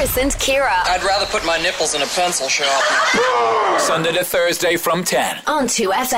Chris and Kira. I'd rather put my nipples in a pencil sharpener. Sunday to Thursday from 10. On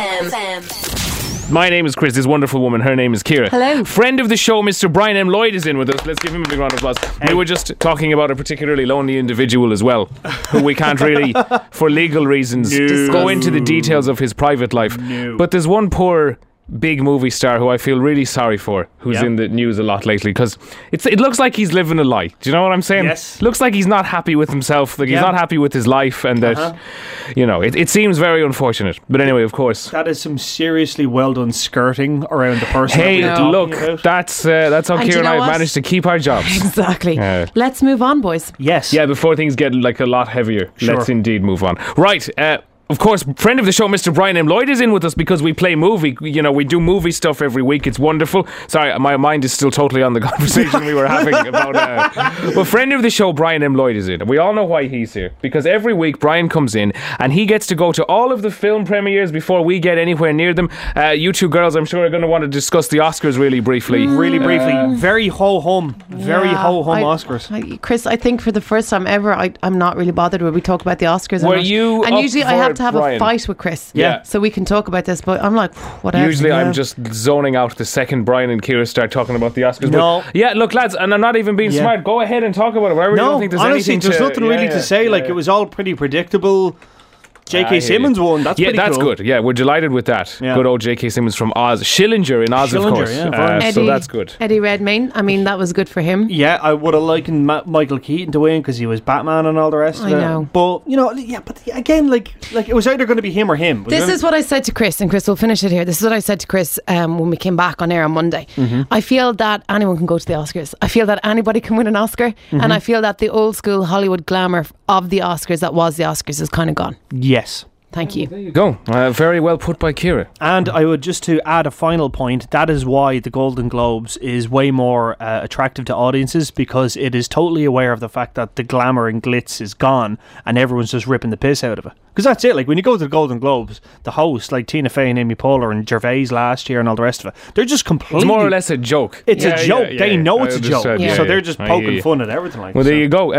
2FM. My name is Chris. This wonderful woman, her name is Kira. Hello. Friend of the show, Mr. Brian M. Lloyd is in with us. Let's give him a big round of applause. We were just talking about a particularly lonely individual as well, who we can't really, for legal reasons, go into the details of his private life. But there's one poor big movie star who I feel really sorry for, who's in the news a lot lately, because it looks like he's living a lie. Do you know what I'm saying? Yes. Looks like he's not happy with himself, like he's not happy with his life, and that, you know, it seems very unfortunate. But anyway, of course, that is some seriously well done skirting around the person. Hey, look, that's how And Kira you and know I what? managed to keep our jobs. Exactly. Let's move on, boys. Yes. Yeah, before things get like a lot heavier, Sure. let's indeed move on. Right. Of course, friend of the show, Mr. Brian M. Lloyd is in with us because we play movie. You know, we do movie stuff every week. It's wonderful. Sorry, my mind is still totally on the conversation we were having about. But friend of the show, Brian M. Lloyd is in. We all know why he's here, because every week Brian comes in and he gets to go to all of the film premieres before we get anywhere near them. You two girls, I'm sure, are going to want to discuss the Oscars really briefly. Really briefly. Very ho-hum. Very ho-hum Oscars. Chris, I think for the first time ever, I'm not really bothered when we talk about the Oscars. Were and you And up usually I for have it, to have Brian? a fight with Chris. Yeah. So we can talk about this, but I'm like, whatever. Usually I'm just zoning out the second Brian and Kira start talking about the Oscars. No. But yeah, look, lads, and I'm not even being smart. Go ahead and talk about it. I really don't think there's honestly, anything there's nothing really to say. Like, it was all pretty predictable. J.K. Simmons won. That's pretty that's cool. good. Yeah, we're delighted with that. Yeah. Good old J.K. Simmons from Oz. Schillinger in Oz, of Schillinger, course. yeah, very So that's good. Eddie Redmayne, I mean, that was good for him. Yeah, I would have liked Michael Keaton to win because he was Batman and all the rest of I it. know. But, you know, but again, like it was either going to be him or him. This is what I said to Chris, and Chris will finish it here. This is what I said to Chris when we came back on air on Monday. I feel that anyone can go to the Oscars. I feel that anybody can win an Oscar, and I feel that the old school Hollywood glamour of the Oscars that was the Oscars is kind of gone. Yes. Thank you. There you go. Very well put by Kira. And I would just to add a final point, that is why the Golden Globes is way more attractive to audiences, because it is totally aware of the fact that the glamour and glitz is gone and everyone's just ripping the piss out of it. Because that's it, like when you go to the Golden Globes, the hosts like Tina Fey and Amy Poehler and Gervais last year and all the rest of it, they're just completely... It's more or less a joke. It's a joke. They know it's a joke. So they're just I poking hear you. fun at everything like Well, that. there you go.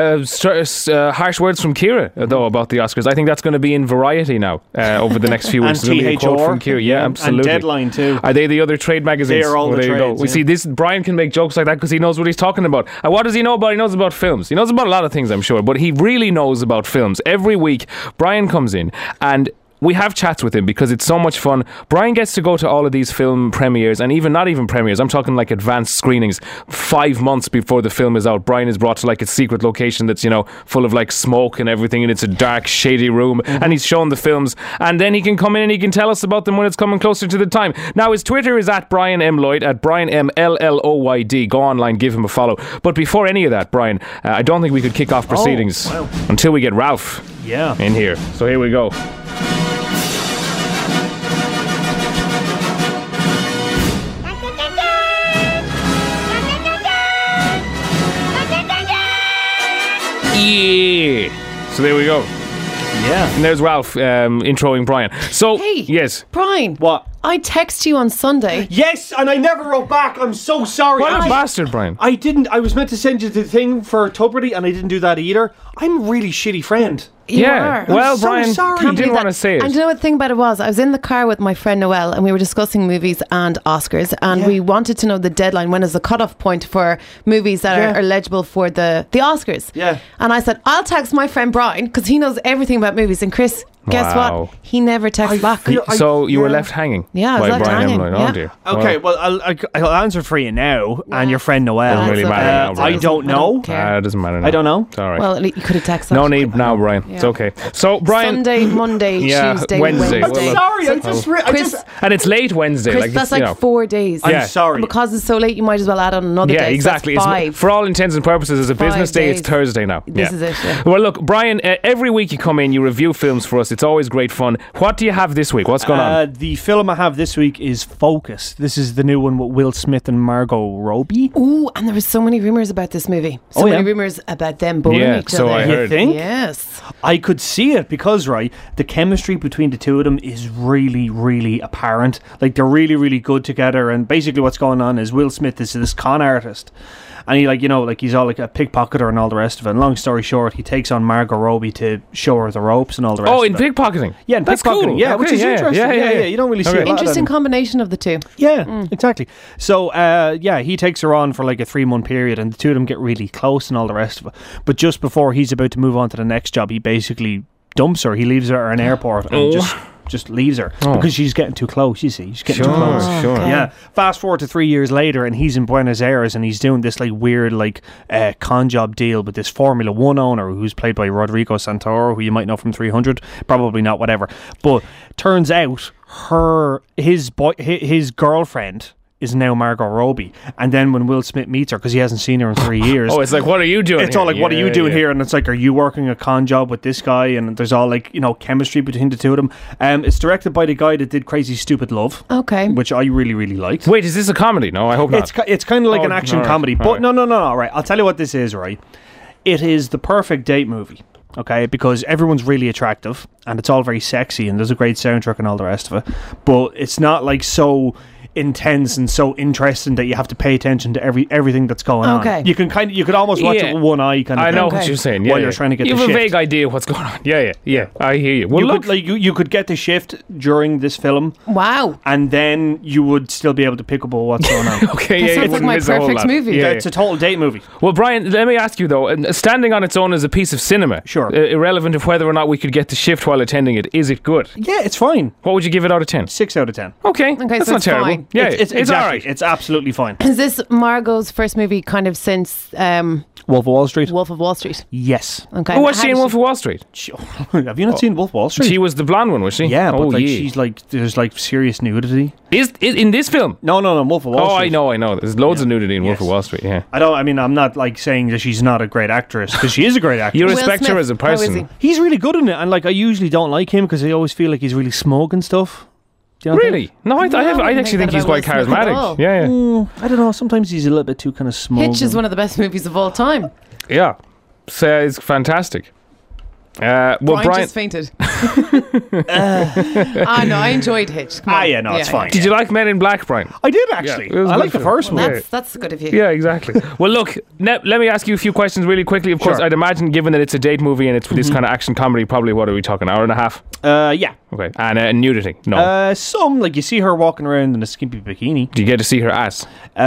Harsh words from Kira, though, about the Oscars. I think that's going to be in Variety now over the next few weeks. And There's gonna be a quote THR. from Kira. Yeah, absolutely. And Deadline too. Are they the other trade magazines? They are all the there you go. trades, We see this. Brian can make jokes like that because he knows what he's talking about. And what does he know about? He knows about films. He knows about a lot of things, I'm sure, but he really knows about films. Every week, Brian comes in and we have chats with him because it's so much fun. Brian gets to go to all of these film premieres, and even not even premieres, I'm talking like advanced screenings 5 months before the film is out. Brian is brought to like a secret location that's, you know, full of like smoke and everything, and it's a dark, shady room, and he's shown the films, and then he can come in and he can tell us about them when it's coming closer to the time. Now his Twitter is at Brian M. Lloyd, at Brian M. LLOYD. Go online, give him a follow. But before any of that, Brian, I don't think we could kick off proceedings until we get Ralph in here. So here we go. Yeah. So there we go. Yeah. And there's Ralph introing Brian. So, Hey. yes. Brian. What? I text you on Sunday. Yes, and I never wrote back. I'm so sorry. What a bastard, Brian. I didn't. I was meant to send you the thing for Tuberty, and I didn't do that either. I'm a really shitty friend. You Yeah. are. Well, I'm so Brian, sorry. you didn't want to say it. And do you know what the thing about it was? I was in the car with my friend Noelle and we were discussing movies and Oscars, and we wanted to know the deadline. When is the cutoff point for movies that are eligible for the Oscars? Yeah. And I said, I'll text my friend Brian because he knows everything about movies. And Chris, guess Wow. what? He never texted back. So you were left hanging. Yeah, I was by left Brian hanging, Emlyn. yeah. Oh dear. Okay, well, I'll answer for you now, and your friend Noelle. Doesn't really matter now, I Brian. don't know. care. It doesn't matter now. I don't know. It's all right. Well, you could have texted. No need now, Brian. It's okay. So, Brian... Sunday, Monday, Yeah, Tuesday, Wednesday. Wednesday. Well, Sorry, I Chris, just. And it's late Wednesday. Chris, like, that's it's, you like know. 4 days. Yeah. I'm sorry. And because it's so late, you might as well add on another Yeah, day. exactly. So that's It's, 5. for all intents and purposes, as a 5 business day, it's days. Thursday now. This is it, yeah. Well, look, Brian, every week you come in, you review films for us. It's always great fun. What do you have this week? What's going on? The film I have this week is Focus. This is the new one with Will Smith and Margot Robbie. Ooh, and there was so many rumours about this movie. So many rumours about them boning Yeah, each so other. I You heard. think? Yes. I could see it because, right, the chemistry between the two of them is really, really apparent. Like, they're really, really good together. And basically what's going on is Will Smith is this con artist. and he he's all like a pickpocketer and all the rest of it. And long story short, he takes on Margot Robbie to show her the ropes and all the rest. Oh, of in it. pickpocketing. Yeah, in That's pickpocketing. cool. Yeah, Okay, which is interesting. Yeah. You don't really see a lot Interesting of that. combination of the two. Yeah, exactly. So, he takes her on for like a 3-month period, and the two of them get really close and all the rest of it. But just before he's about to move on to the next job, he basically dumps her. He leaves her at an airport and just leaves her because she's getting too close. You see, she's getting too close. Sure. Okay. Yeah. Fast forward to 3 years later, and he's in Buenos Aires, and he's doing this like weird con job deal with this Formula One owner who's played by Rodrigo Santoro, who you might know from 300. Probably not. Whatever. But turns out his girlfriend is now Margot Robbie. And then when Will Smith meets her, because he hasn't seen her in 3 years. Oh, it's like, what are you doing? It's all like, what are you doing here? And it's like, are you working a con job with this guy? And there's all like, chemistry between the two of them. It's directed by the guy that did Crazy Stupid Love. Okay. Which I really, really liked. Wait, is this a comedy? No, I hope not. It's kind of like an Oh, action all right, comedy. all But right. no. Right. I'll tell you what this is, right? It is the perfect date movie. Okay, because everyone's really attractive and it's all very sexy and there's a great soundtrack and all the rest of it. But it's not like so intense and so interesting that you have to pay attention to everything that's going Okay. on. You could almost watch it with one eye kind of I know thing. what you're saying. While you're trying to get you the have a shift. vague idea what's going on. Yeah. I hear you. Well, You could get the shift during this film, Wow. and then you would still be able to pick up on what's going on. okay, That you sounds like wouldn't my miss a whole perfect lot. movie. Yeah, It's a total date movie. Well, Brian, let me ask you though, standing on its own as a piece of cinema, Sure. Irrelevant of whether or not we could get the shift while attending it, is it good? Yeah, it's fine. What would you give it out of 10? 6 out of 10. Okay, Okay, that's so not it's terrible. fine. Yeah, it's all exactly. right. It's absolutely fine. Is this Margot's first movie kind of since Wolf of Wall Street? Wolf of Wall Street? Yes. Okay. Who was How she in did Wolf of Wall Street? Have you not seen Wolf of Wall Street? She was the blonde one, was she? Yeah, but yeah. she's like, there's like serious nudity. Is in this film? No, Wolf of Wall Oh, Street. I know. There's loads of nudity in Wolf Yes. of Wall Street. Yeah. I'm not like saying that she's not a great actress, because she is a great actress. You Will respect her Smith, as a how is person. He's really good in it, and like I usually don't like him because I always feel like he's really smug and stuff. Do you know what I Really? No, I wouldn't actually think think that he's quite about Will Smith at all. charismatic. Yeah. think? I don't know. Sometimes he's a little bit too kind of smug. Hitch is one of the best movies of all time. Yeah. So it's fantastic. Well, Brian Brian, just fainted. No, I enjoyed Hitch. Come on. yeah, no, it's fine. did you like Men in Black, Brian? I did actually. Yeah, it was I like good the film. first one. That's good of you. Yeah, exactly. Well, look, let me ask you a few questions really quickly. Of course, Sure. I'd imagine, given that it's a date movie and it's this kind of action comedy, probably, what are we talking, hour and a half? Yeah. Okay. And nudity? No. Some like you see her walking around in a skimpy bikini. Do you get to see her ass?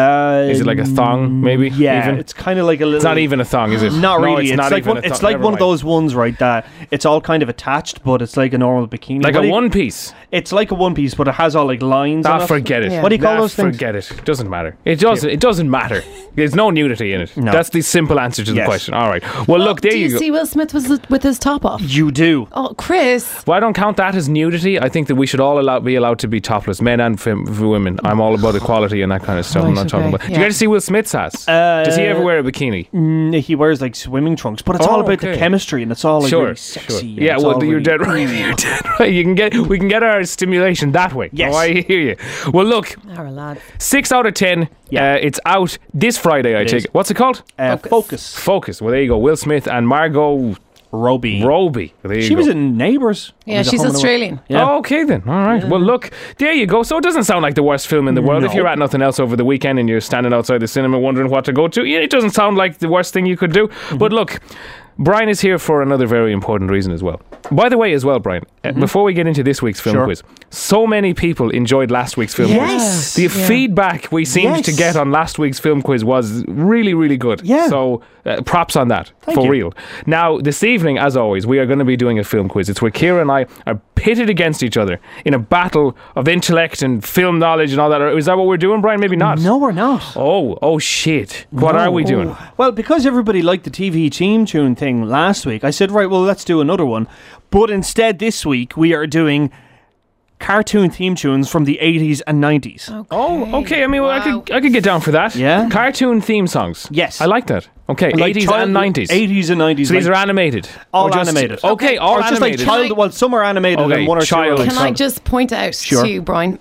Is it like a thong, maybe? Yeah, Even? it's kind of like a little. It's not even a thong, is it? Not No, really. it's not like even one, a it's thong. like Never one of mind. those ones, right? That it's all kind of attached, but it's like a normal bikini. Like What a do you- one piece. It's like a one piece, but it has all like lines. on it. Forget it. Yeah. What do you call those things? Forget it. It doesn't matter. It doesn't matter. There's no nudity in it. No. That's the simple answer to the Yes. question. All right. Well, look, there Do you go. see Will Smith with his top off? You do. Oh, Chris. Well, I don't count that as nudity. I think that we should all be allowed to be topless, men and women. I'm all about equality and that kind of stuff. I'm Right, not talking okay, about. Do yeah. you get to see Will Smith's ass? Does he ever wear a bikini? He wears like swimming trunks, but it's Oh, all about the okay. chemistry, and it's all like Sure, really sexy. sure. and Yeah, it's well, all you're really- dead right. You're dead right. We can get our stimulation that way. Yes. Oh, I hear you. Well, look, Our lad. 6 out of 10. Yeah. It's out this Friday, I It take is. it. What's it called? Focus. Focus. Well, there you go. Will Smith and Margot Robbie. Robbie. There you She go. was in Neighbours. Yeah, Was it she's Home and Away? Australian. Yeah. Oh, okay then. All right. Well, look, there you go. So it doesn't sound like the worst film in the world. If No. you're at nothing else over the weekend and you're standing outside the cinema wondering what to go to, yeah, it doesn't sound like the worst thing you could do. But look, Brian is here for another very important reason as well. By the way, as well, Brian, before we get into this week's film Sure. quiz, so many people enjoyed last week's film Yes. quiz. The feedback we seemed to Yes. get on last week's film quiz was really, really good. Yeah. So props on that, Thank for you. real. Now, this evening, as always, we are going to be doing a film quiz. It's where Kira and I are pitted against each other in a battle of intellect and film knowledge and all that. Is that what we're doing, Brian? Maybe not. No, we're not. Oh shit. What are we doing? Well, because everybody liked the TV theme tune thing last week, I said, right, well, let's do another one. But instead, this week, we are doing cartoon theme tunes from the 80s and 90s. Oh, okay. I mean, well, Wow. I could get down for that. Yeah. Cartoon theme songs. Yes. I like that. Okay, Like 80s child- and 90s. 80s and 90s. So these like are animated. all Or just- animated. Okay, all or just like animated. child. Well, some are animated Okay, and one or two child. are like Can I solid. just point out Sure. to you, Brian?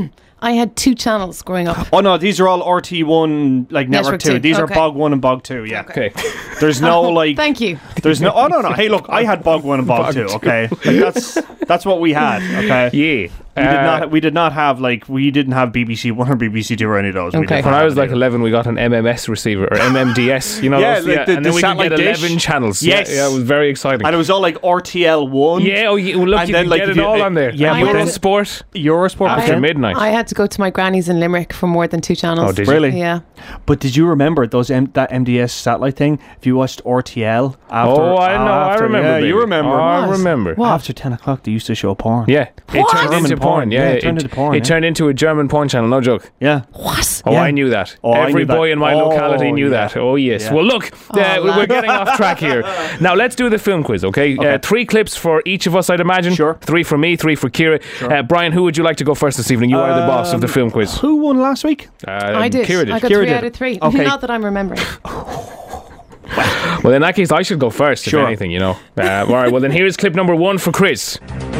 I had 2 channels growing up. Oh no, these are all RT1, like Network Network 2. 2, These okay. are Bog 1 and Bog 2, yeah. Okay. There's no like Thank you. there's no Oh no. Hey, look, I had Bog 1 and Bog 2, okay? Like, that's what we had, okay? Yeah. We did not have we didn't have BBC One or BBC Two or any of those. We Okay. didn't When I have was like any. 11, we got an MMS receiver or MMDS. You know, Yeah, those, like the and then we could satellite get dish. 11 channels. Yes. Yeah, it was very exciting. And it was all like RTL One. Yeah, well, look, And you then, can like, get if it you- all on there. yeah, And but then- Eurosport Eurosport after okay. midnight. I had to go to my granny's in Limerick for more than 2 channels. Oh, did you? Really? Yeah. But did you remember that MDS satellite thing? If you watched RTL after, Oh, I know. I remember. Yeah, baby. you remember. Oh, I What? remember. What? After 10 o'clock, they used to show porn. Yeah, it turned German into porn. porn. Yeah, Yeah, it turned into porn, It yeah. turned into a German porn channel. No joke. Yeah. What? Oh, Yeah. I knew that. Oh, I Every knew that. boy in my Oh, locality knew yeah. that. Oh, yes. Yeah. Well, look, we're lad. getting off track here. Now, let's do the film quiz, okay? Okay. 3 clips for each of us, I'd imagine. Sure. 3 for me, 3 for Kira. Brian, who would you like to go first this evening? You are the boss of the film quiz. Who won last week? I did. Kira did. I got Kira 3 did. out of 3. Okay. Not that I'm remembering. Well, in that case, I should go first, Sure. if anything, you know. All right, well, then here's clip number 1 for Chris.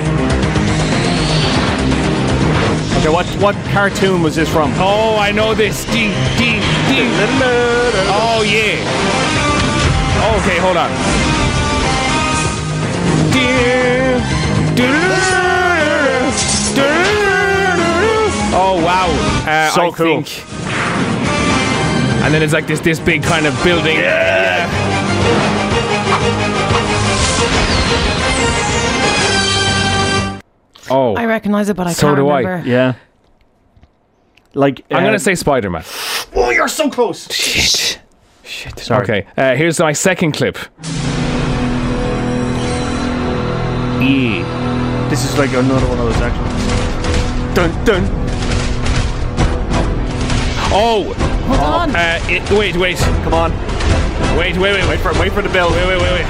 Okay, what cartoon was this from? Oh, I know this. Oh, yeah. Okay, hold on. Oh, wow. So I cool. think. And then it's like this big kind of building. Yeah. Oh, I recognise it, but I So can't do I. remember. Yeah. Like I'm going to say Spider-Man. oh, you're so close. Shit. Sorry. Okay, here's my second clip. Yeah. This is like another one of those actual. Dun dun. Oh, Hold on. wait. Come on. Wait Wait for the bell. Wait.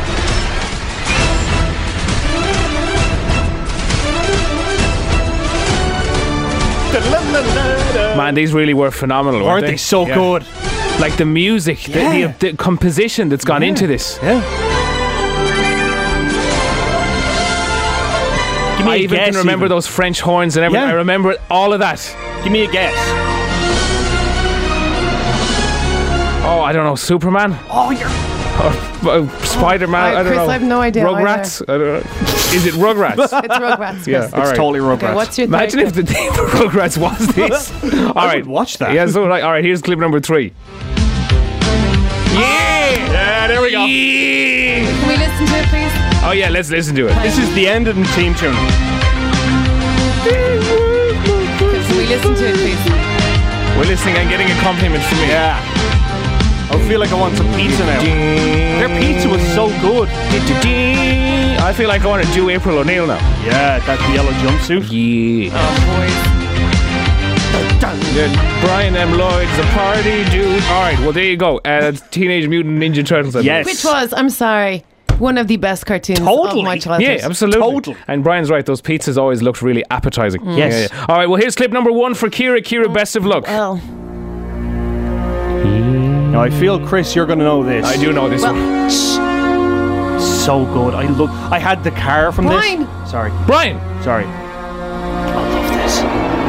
Man, these really were phenomenal, Aren't they so Yeah. good? Like the music, Yeah. the composition that's gone into this. Yeah. Give me I a even guess. can remember those French horns and everything. Yeah. I remember all of that. Give me a guess. Oh, I don't know, Superman? Oh, you're. Or Spider-Man? I don't Chris, know. I have no idea Rugrats? I don't know. Is it Rugrats? It's Rugrats, Chris. Yeah, all right. Totally Rugrats. Okay, what's your third Imagine if clip? the name of Rugrats was this. All right, would watch that. Yeah, so all right. Here's clip number 3. Yeah, there we go. Yeah. Can we listen to it, please? Oh yeah, let's listen to it. This is the end of the team tune. Can we listen to it, please? We're listening and getting accompaniment from me. Yeah. I feel like I want some pizza now. Their pizza was so good. I feel like I want to do April O'Neil now. Yeah, that yellow jumpsuit. Yeah. Oh, Brian M. Lloyd's a party dude. All right, well there you go. Teenage Mutant Ninja Turtles. Yes. Which was, I'm sorry, one of the best cartoons Totally. of my childhood. Yeah, absolutely. Totally. And Brian's right, those pizzas always looked really appetizing. Yes. Yeah. All right, well here's clip number 1 for Kira. Kira, best of luck. Well, Now I feel, Chris, you're going to know this. I do know this one. So good. I had the car from Brian. this. Sorry. Brian, Sorry. I love this.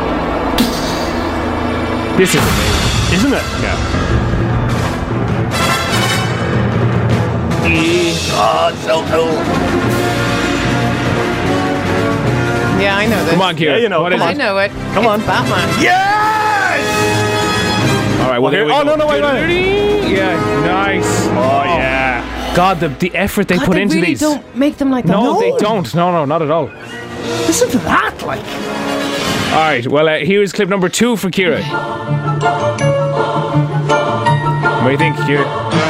this is amazing. Isn't it? Yeah. Oh, it's so cool. yeah, I know this. Come on, Kira. Yeah, you know, What is come I it? know it. Come on. It's Batman. Yes! All right, well here we Oh, go. no, wait. Yeah, nice. Oh, yeah. God, the effort they God, put they into really these. don't make them like that. No, they don't. No, not at all. Listen to that, like. All right, well, here is clip number 2 for Kira. What do you think, Kira?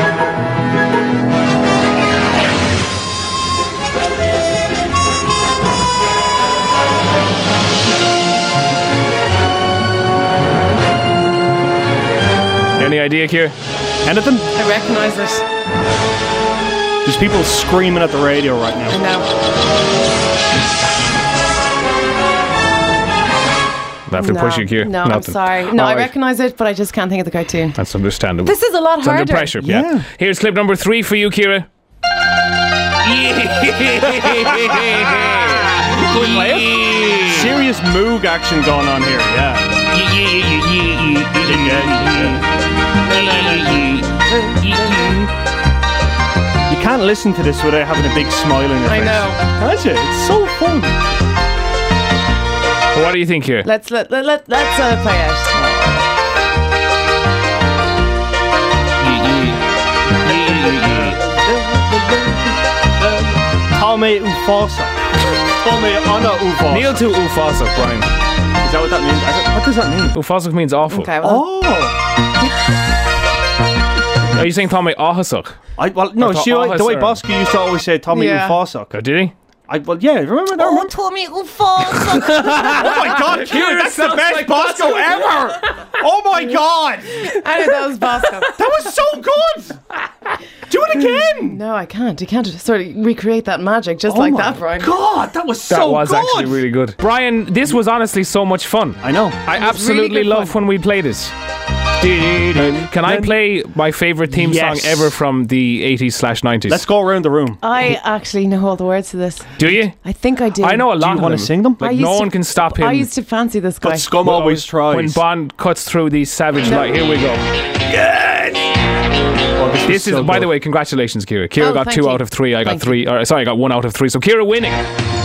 Any idea, Kira? Anything? I recognise it. There's people screaming at the radio right I now. know. Not for pushing, Kira. No, I'm Nothing. sorry. No, All I right. recognise it, but I just can't think of the cartoon. That's understandable. This is a lot It's harder. under pressure. Yeah. Yeah. Here's clip number 3 for you, Kira. Serious Moog action going on here, yeah. You can't listen to this without having a big smile on your I face. know. Can't you? It's so fun. What do you think here? Let's play out. Tommy Ufasa. Tommy Anna Ufasa. Kneel to Ufasa, Brian. Is that what that means? What does that mean? Ufasa means awful. Okay, well, Are you saying Tommy Ahasuk? No, Or the way Ahasa. Bosco used to always say Tommy Yeah. Ufasa. Oh, did he? Yeah, remember that? Remember? Tommy Ufasa. Oh my God, Kieran, that's the best Bosco ever! Oh my God! I know that was Bosco. That was so good! Do it again! No, I can't. You can't sort of recreate that magic just Oh like my that, Brian. God, that was That so was good! actually really good. Brian, this was honestly so much fun. I know. I absolutely really good love fun. when we play this. Can I play my favourite theme Yes. song ever from the 80s/90s? Let's go around the room. I actually know all the words to this. Do you? I think I do. I know a lot you of wanna them. sing them? I Like, used no to- one can stop him. I used to fancy this guy. But Scum always tries. When Bond cuts through the savage light. Here we go. Oh, This is, by the way, congratulations, Kira. Kira Oh, got thank 2 you. out of 3. I got Thank 3. I got 1 out of 3. So Kira winning.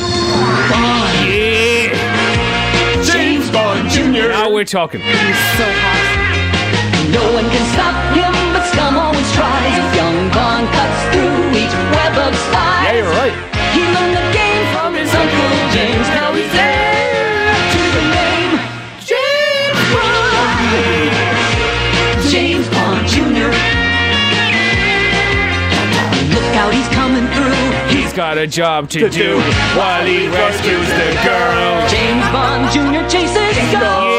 Yeah. James Bond Jr. Now we're talking. so hot. No one can stop him, but Scum always tries. Young Bond cuts through each web of spies. Yeah, you're right. He learned the game from his uncle James. Now he's heir to the name James Bond. James Bond Jr. Look out, he's coming through. He's got a job to do while he rescues the girl. James Bond Jr. chases Scum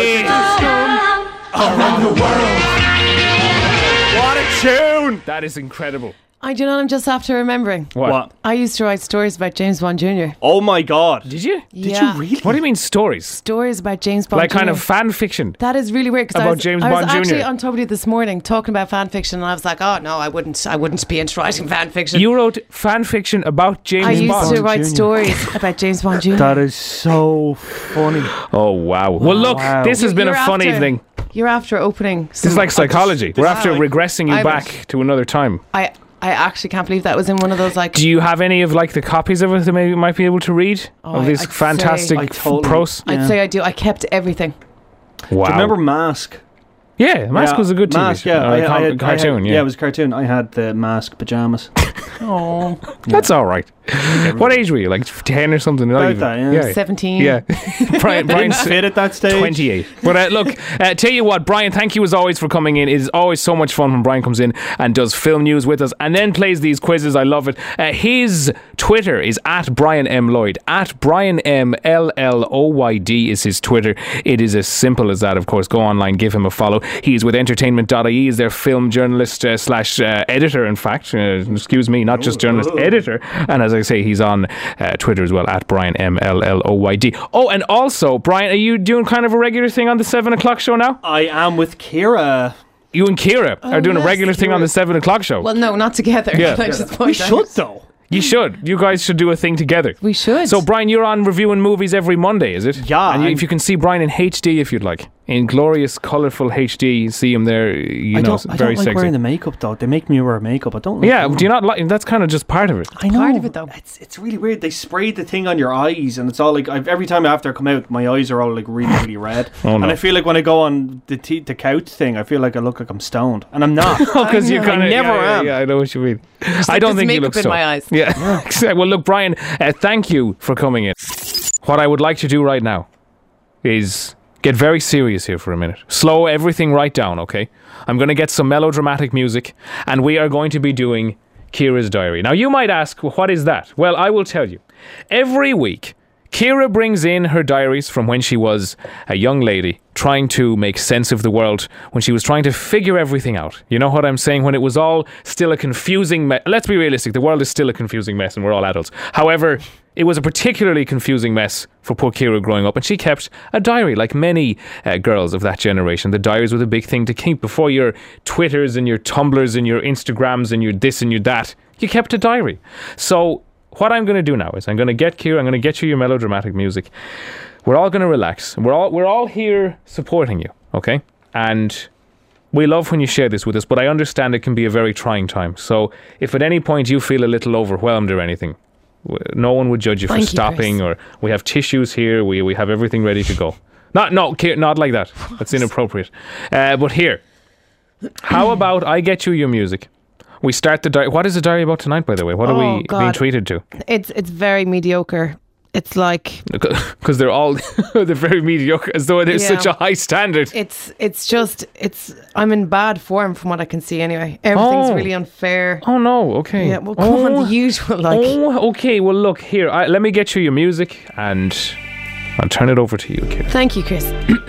around the world. What a tune! That is incredible. I do know. I'm just after remembering. What? I used to write stories about James Bond Jr. Oh my God. Did you? Did you really? What do you mean stories? Stories about James Bond Like Jr. kind of fan fiction? That is really weird. 'Cause About I was, James I was Bond Jr. actually on Top of It this morning talking about fan fiction, and I was like, "Oh no, I wouldn't be into writing fan fiction." You wrote fan fiction about James I used Bond. to write Jr. stories about James Bond Jr. That is so funny. Oh, wow. Well, look, Wow. this has been a You're fun after- evening. You're after opening. This is like psychology. We're after like- regressing you I- back to another time. I actually can't believe that was in one of those like. Do you have any of like the copies of it that maybe you might be able to read? Of this I'd fantastic say- I totally- prose? I'd Yeah. say I do. I kept everything. Wow. Do you remember Mask? Yeah, Mask was a good TV Mask, show. yeah. Or I a had- cartoon, Yeah, it was a cartoon. I had the Mask pajamas. Oh, That's all right. What age were you? Like 10 or something? Not About even. that, yeah. 17. Yeah. Brian, Didn't Brian's fit at that stage. 28. But look, tell you what, Brian, thank you as always for coming in. It is always so much fun when Brian comes in and does film news with us and then plays these quizzes. I love it. His Twitter is at Brian M. Lloyd. At Brian M. LLOYD is his Twitter. It is as simple as that, of course. Go online, give him a follow. He's with entertainment.ie. He's their film journalist slash editor, in fact. Excuse me, not just journalist, editor. And as I say, he's on Twitter as well, at Brian M. LLOYD. Oh, and also, Brian, are you doing kind of a regular thing on the 7 o'clock show now? I am with Kira. You and Kira are doing a yes, regular thing on the 7 o'clock show. Well, no, not together. Yeah. Can I just We point out? should though. You should. You guys should do a thing together. We should. So, Brian, you're on reviewing movies every Monday, is it? Yeah, And I'm- if you can see Brian in HD, if you'd like, in glorious, colourful HD, see him there. You I know, don't very like sexy. wearing the makeup though. They make me wear makeup. I don't like Yeah, it. do you not like? That's kind of just part of it. I know. Part of it, though. It's really weird. They spray the thing on your eyes, and it's all like every time after I come out, my eyes are all like really, really red. Oh, no. And I feel like when I go on the couch thing, I feel like I look like I'm stoned, and I'm not. Because you know. kind of I never yeah, am. Yeah, I know what you mean. I like don't there's think you makeup look in so. my eyes. Yeah. Well, look, Brian, thank you for coming in. What I would like to do right now is get very serious here for a minute. Slow everything right down, okay? I'm going to get some melodramatic music, and we are going to be doing Kira's Diary. Now, you might ask, well, what is that? Well, I will tell you. Every week, Kira brings in her diaries from when she was a young lady trying to make sense of the world, when she was trying to figure everything out. You know what I'm saying? When it was all still a confusing mess. Let's be realistic. The world is still a confusing mess and we're all adults. However, it was a particularly confusing mess for poor Kira growing up, and she kept a diary like many girls of that generation. The diaries were the big thing to keep before your Twitters and your Tumblrs and your Instagrams and your this and your that. You kept a diary. So what I'm going to do now is I'm going to get Kira, I'm going to get you your melodramatic music. We're all going to relax. We're all here supporting you, okay? And we love when you share this with us, but I understand it can be a very trying time. So if at any point you feel a little overwhelmed or anything, No one would judge you for Thank you, stopping, Chris. or we have tissues here. We have everything ready to go. Not like that. That's inappropriate. But here, how about I get you your music? We start the diary. What is the diary about tonight, by the way? What are we being treated to? It's very mediocre. It's like Because they're all they're very mediocre, as though there's such a high standard. I'm in bad form from what I can see anyway. Everything's really unfair. Oh no, okay. Yeah, well, come on, the usual, like. Oh, okay. Well, look here. Let me get you your music, and I'll turn it over to you, kid. Thank you, Chris.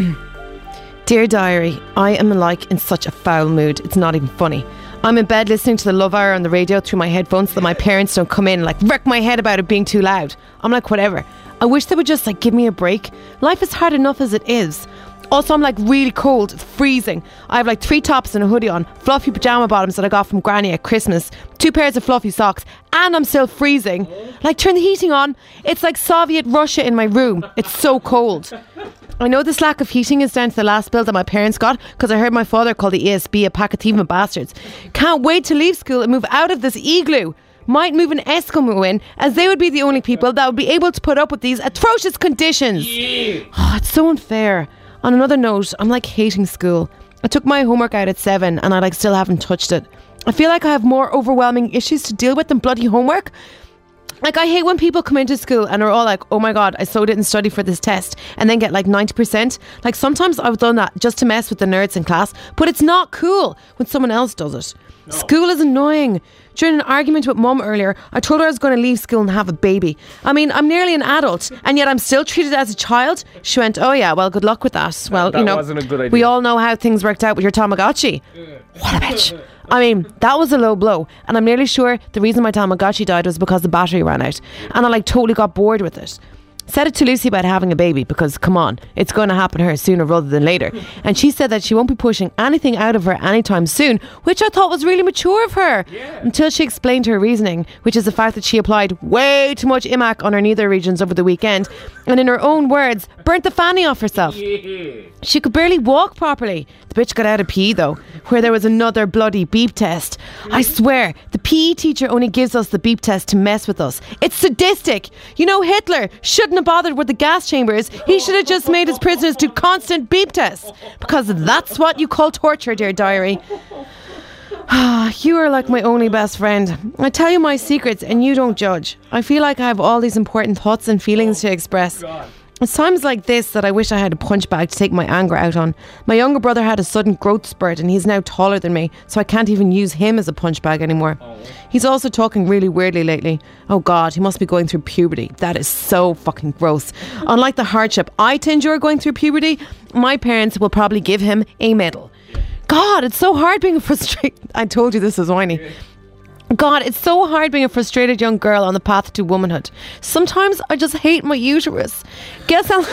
Dear diary, I am like in such a foul mood. It's not even funny. I'm in bed listening to the Love Hour on the radio through my headphones so that my parents don't come in and like wreck my head about it being too loud. I'm like, whatever. I wish they would just like give me a break. Life is hard enough as it is. Also, I'm like really cold. It's freezing. I have like 3 tops and a hoodie on, fluffy pajama bottoms that I got from Granny at Christmas, 2 pairs of fluffy socks, and I'm still freezing. Like, turn the heating on. It's like Soviet Russia in my room. It's so cold. I know this lack of heating is down to the last bill that my parents got because I heard my father call the ESB a pack of thieving bastards. Can't wait to leave school and move out of this igloo. Might move an Eskimo in, as they would be the only people that would be able to put up with these atrocious conditions. Oh, it's so unfair. On another note, I'm like hating school. I took my homework out at 7 and I like still haven't touched it. I feel like I have more overwhelming issues to deal with than bloody homework. Like, I hate when people come into school and are all like, oh my God, I so didn't study for this test, and then get like 90%. Like, sometimes I've done that just to mess with the nerds in class, but it's not cool when someone else does it. No. School is annoying. During an argument with Mum earlier, I told her I was going to leave school and have a baby. I mean, I'm nearly an adult, and yet I'm still treated as a child. She went, oh yeah, well, good luck with that. Well, that wasn't a good idea. We all know how things worked out with your Tamagotchi. What a bitch. I mean, that was a low blow, and I'm nearly sure the reason my Tamagotchi died was because the battery ran out, and I like totally got bored with it. Said it to Lucy about having a baby because, come on, it's going to happen to her sooner rather than later. And she said that she won't be pushing anything out of her anytime soon, which I thought was really mature of her. Yeah. Until she explained her reasoning, which is the fact that she applied way too much IMAC on her neither regions over the weekend, and in her own words, burnt the fanny off herself. Yeah. She could barely walk properly. The bitch got out of PE though, where there was another bloody beep test. I swear, the PE teacher only gives us the beep test to mess with us. It's sadistic. You know, Hitler shouldn't have bothered with the gas chambers. He should have just made his prisoners do constant beep tests, because that's what you call torture, dear diary. You are like my only best friend. I tell you my secrets and you don't judge. I feel like I have all these important thoughts and feelings to express. It's times like this that I wish I had a punch bag to take my anger out on. My younger brother had a sudden growth spurt and he's now taller than me, so I can't even use him as a punch bag anymore. He's also talking really weirdly lately. Oh God, he must be going through puberty. That is so fucking gross. Unlike the hardship I to endure going through puberty, my parents will probably give him a medal. God, it's so hard being a frustrated... I told you this is whiny. God, it's so hard being a frustrated young girl on the path to womanhood. Sometimes I just hate my uterus. Guess I'll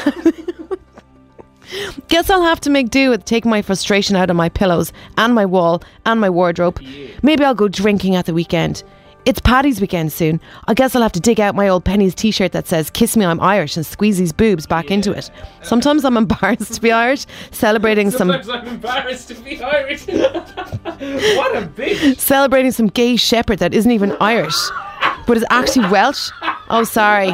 have to make do with taking my frustration out of my pillows and my wall and my wardrobe. Maybe I'll go drinking at the weekend. It's Paddy's weekend soon. I guess I'll have to dig out my old Penny's t-shirt that says "Kiss me, I'm Irish" and squeeze these boobs back into it. Sometimes I'm embarrassed to be Irish, celebrating Sometimes I'm embarrassed to be Irish. What a bitch. Celebrating some gay shepherd that isn't even Irish, but is actually Welsh. Oh, sorry.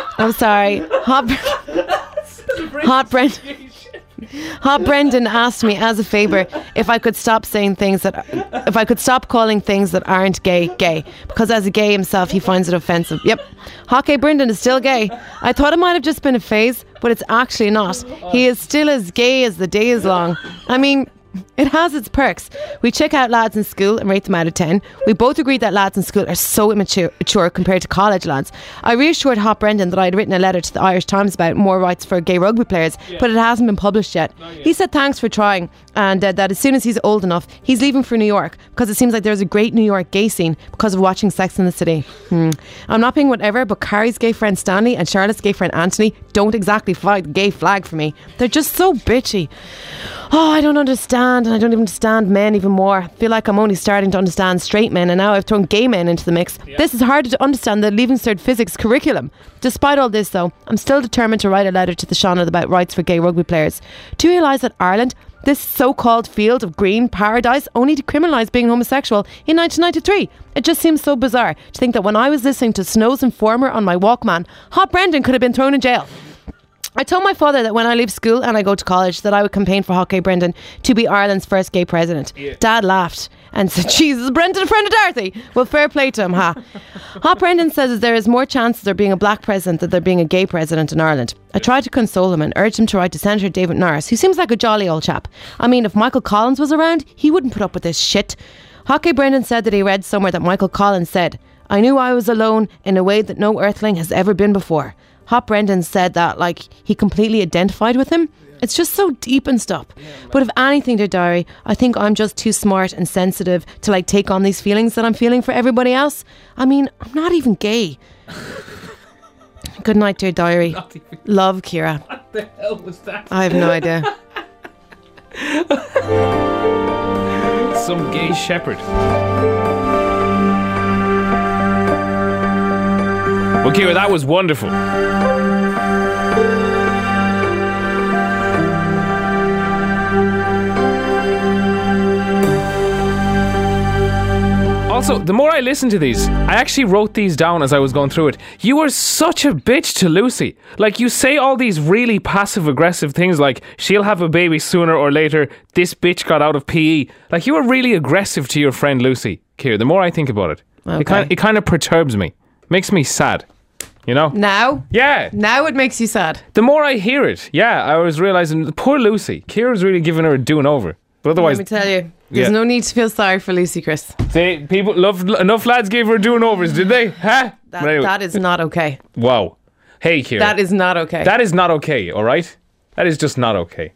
Hot Brendan asked me as a favour if I could stop calling things that aren't gay, because as a gay himself he finds it offensive. Yep, Hot Gay Brendan is still gay. I thought it might have just been a phase, but it's actually not. He is still as gay as the day is long. I mean, it has its perks. We check out lads in school and rate them out of 10. We both agreed that lads in school are so immature compared to college lads. I reassured Hot Brendan that I had written a letter to the Irish Times about more rights for gay rugby players, but it hasn't been published yet. He said thanks for trying, and that as soon as he's old enough, he's leaving for New York, because it seems like there's a great New York gay scene because of watching Sex and the City. I'm not being whatever, but Carrie's gay friend Stanley and Charlotte's gay friend Anthony don't exactly fly the gay flag for me. They're just so bitchy. Oh, I don't understand, and I don't even understand men even more. I feel like I'm only starting to understand straight men, and now I've thrown gay men into the mix. Yeah. This is harder to understand than Leaving Cert Physics curriculum. Despite all this though, I'm still determined to write a letter to the Seanad about rights for gay rugby players. Do you realise that Ireland this so-called field of green paradise only to criminalise being homosexual in 1993. It just seems so bizarre to think that when I was listening to Snow's Informer on my Walkman, Hot Brendan could have been thrown in jail. I told my father that when I leave school and I go to college that I would campaign for Hot Gay Brendan to be Ireland's first gay president. Dad laughed and said, Jesus, Brendan, a friend of Dorothy. Well, fair play to him, huh? Hot Brendan says that there is more chance of there being a black president than there being a gay president in Ireland. I tried to console him and urged him to write to Senator David Norris, who seems like a jolly old chap. I mean, if Michael Collins was around, he wouldn't put up with this shit. Hot Gay Brendan said that he read somewhere that Michael Collins said, I knew I was alone in a way that no earthling has ever been before. Hot Brendan said that like he completely identified with him. It's just so deep and stuff. But if anything, dear diary, I think I'm just too smart and sensitive to like take on these feelings that I'm feeling for everybody else. I mean, I'm not even gay. Good night, dear diary. Love, Ciara. What the hell was that? I have no idea. Some gay shepherd. Well, Ciara, that was wonderful. Also, the more I listen to these, I actually wrote these down as I was going through it. You were such a bitch to Lucy. Like, you say all these really passive-aggressive things like, she'll have a baby sooner or later, this bitch got out of PE. Like, you were really aggressive to your friend Lucy, Ciara, the more I think about it. Okay. It kind of perturbs me. Makes me sad. You know? Now? Yeah. Now it makes you sad. The more I hear it, yeah, I was realising, poor Lucy. Ciara's really giving her a doing over. But otherwise... Let me tell you, there's no need to feel sorry for Lucy, Chris. See, people, enough lads gave her doing overs, did they? Huh? But anyway. That is not okay. Wow. Hey, Ciara. That is not okay. That is not okay, alright? That is just not okay.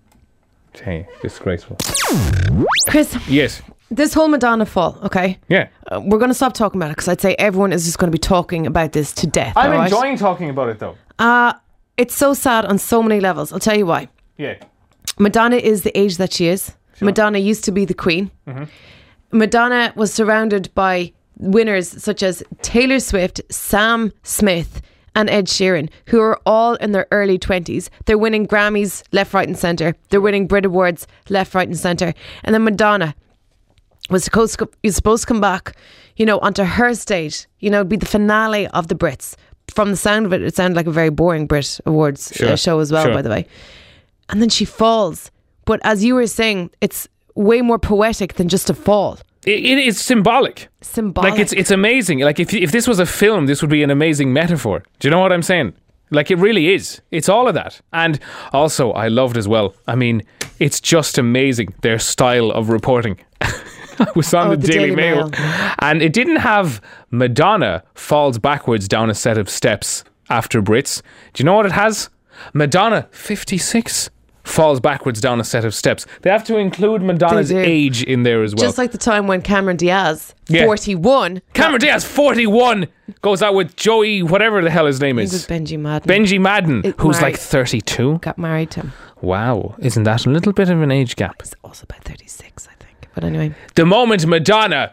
Hey, disgraceful. Chris, Yes. this whole Madonna fall, okay? Yeah. We're going to stop talking about it because I'd say everyone is just going to be talking about this to death. I'm alright? enjoying talking about it, though. It's so sad on so many levels. I'll tell you why. Yeah. Madonna is the age that she is. Sure. Madonna used to be the queen. Mm-hmm. Madonna was surrounded by winners such as Taylor Swift, Sam Smith and Ed Sheeran, who are all in their early 20s. They're winning Grammys left, right and centre. They're winning Brit Awards left, right and centre. And then Madonna was supposed to come back, you know, onto her stage, you know, be the finale of the Brits. From the sound of it, it sounded like a very boring Brit Awards show as well, by the way. And then she falls. But as you were saying, it's way more poetic than just a fall. It's symbolic. Symbolic. Like, it's amazing. Like, if this was a film, this would be an amazing metaphor. Do you know what I'm saying? Like, it really is. It's all of that. And also, I loved as well. I mean, it's just amazing, their style of reporting. I was on the Daily Mail. And it didn't have Madonna falls backwards down a set of steps after Brits. Do you know what it has? Madonna, 56, falls backwards down a set of steps. They have to include Madonna's age in there as well. Just like the time when Cameron Diaz, 41. Cameron Diaz, 41, goes out with Joey, whatever the hell his name is. Benji Madden. Benji Madden, who's like 32. Got married to him. Wow, isn't that a little bit of an age gap? He's also about 36, I think. But anyway. The moment Madonna,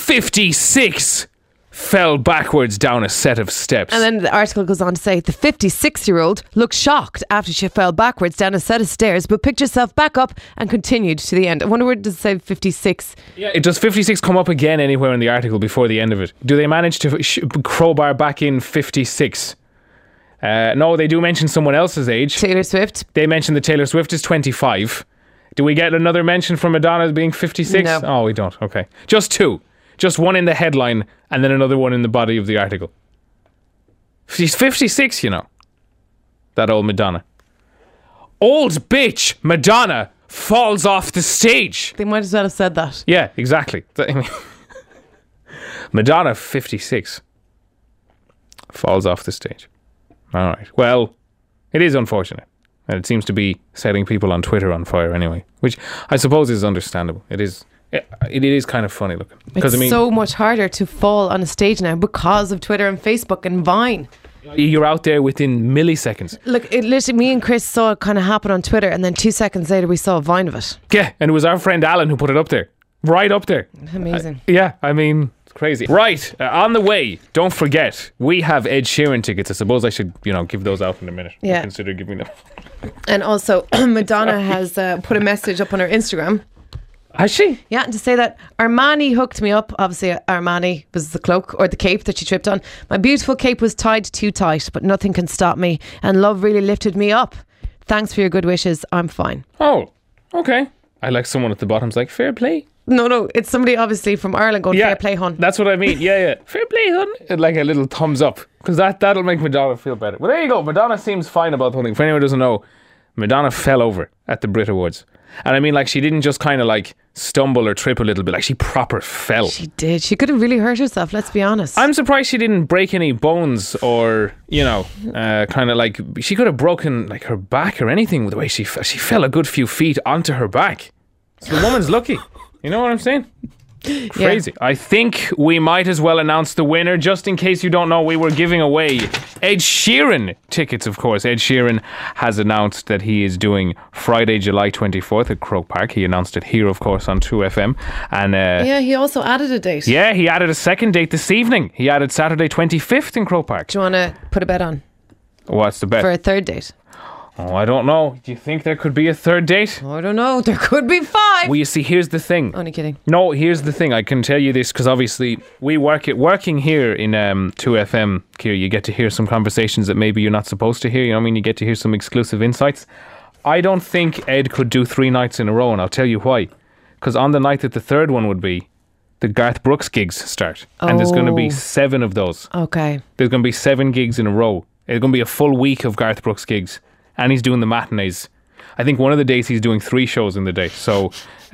56, fell backwards down a set of steps. And then the article goes on to say the 56-year-old looked shocked after she fell backwards down a set of stairs but picked herself back up and continued to the end. I wonder where does it say 56? Yeah, does 56 come up again anywhere in the article before the end of it? Do they manage to crowbar back in 56? No, they do mention someone else's age. Taylor Swift. They mention that Taylor Swift is 25. Do we get another mention from Madonna being 56? No. Oh, we don't. Okay. Just two. Just one in the headline and then another one in the body of the article. She's 56, you know. That old Madonna. Old bitch Madonna falls off the stage. They might as well have said that. Yeah, exactly. Madonna, 56, falls off the stage. All right. Well, it is unfortunate. And it seems to be setting people on Twitter on fire anyway, which I suppose is understandable. It is kind of funny looking. It's so much harder to fall on a stage now because of Twitter and Facebook and Vine. You're out there within milliseconds. Look, it literally, me and Chris saw it kind of happen on Twitter, and then 2 seconds later we saw a Vine of it. Yeah, and it was our friend Alan who put it up there. Right up there. Amazing. Yeah, I mean, crazy. Right, on the way, don't forget, we have Ed Sheeran tickets. I suppose I should, give those out in a minute. Yeah. Consider giving them. And also, Madonna has put a message up on her Instagram. Has she? Yeah, and to say that Armani hooked me up. Obviously, Armani was the cloak or the cape that she tripped on. My beautiful cape was tied too tight, but nothing can stop me. And love really lifted me up. Thanks for your good wishes. I'm fine. Oh, okay. I like someone at the bottom's like, fair play. No, it's somebody obviously from Ireland going, fair play, hun. That's what I mean. Yeah. Fair play, hun. And like a little thumbs up. Because that'll make Madonna feel better. Well, there you go. Madonna seems fine about the whole thing. For anyone who doesn't know, Madonna fell over at the Brit Awards. And I mean, like, she didn't just kind of like stumble or trip a little bit. Like, she proper fell. She did. She could have really hurt herself, let's be honest. I'm surprised she didn't break any bones or, kind of like, she could have broken like her back or anything with the way she fell. She fell a good few feet onto her back. So the woman's lucky. You know what I'm saying? Crazy. Yeah. I think we might as well announce the winner. Just in case you don't know, we were giving away Ed Sheeran tickets, of course. Ed Sheeran has announced that he is doing Friday, July 24th at Croke Park. He announced it here, of course, on 2FM. And he also added a date. Yeah, he added a second date this evening. He added Saturday 25th in Croke Park. Do you want to put a bet on? What's the bet? For a third date. Oh, I don't know. Do you think there could be a third date? I don't know. There could be 5. Well, you see, here's the thing. Only kidding. No, here's the thing. I can tell you this because obviously we working here in 2FM, Ciara, you get to hear some conversations that maybe you're not supposed to hear. You know what I mean? You get to hear some exclusive insights. I don't think Ed could do 3 nights in a row, and I'll tell you why. Because on the night that the third one would be, the Garth Brooks gigs start. And there's going to be 7 of those. Okay. There's going to be 7 gigs in a row. It's going to be a full week of Garth Brooks gigs. And he's doing the matinees. I think one of the days he's doing 3 shows in the day. So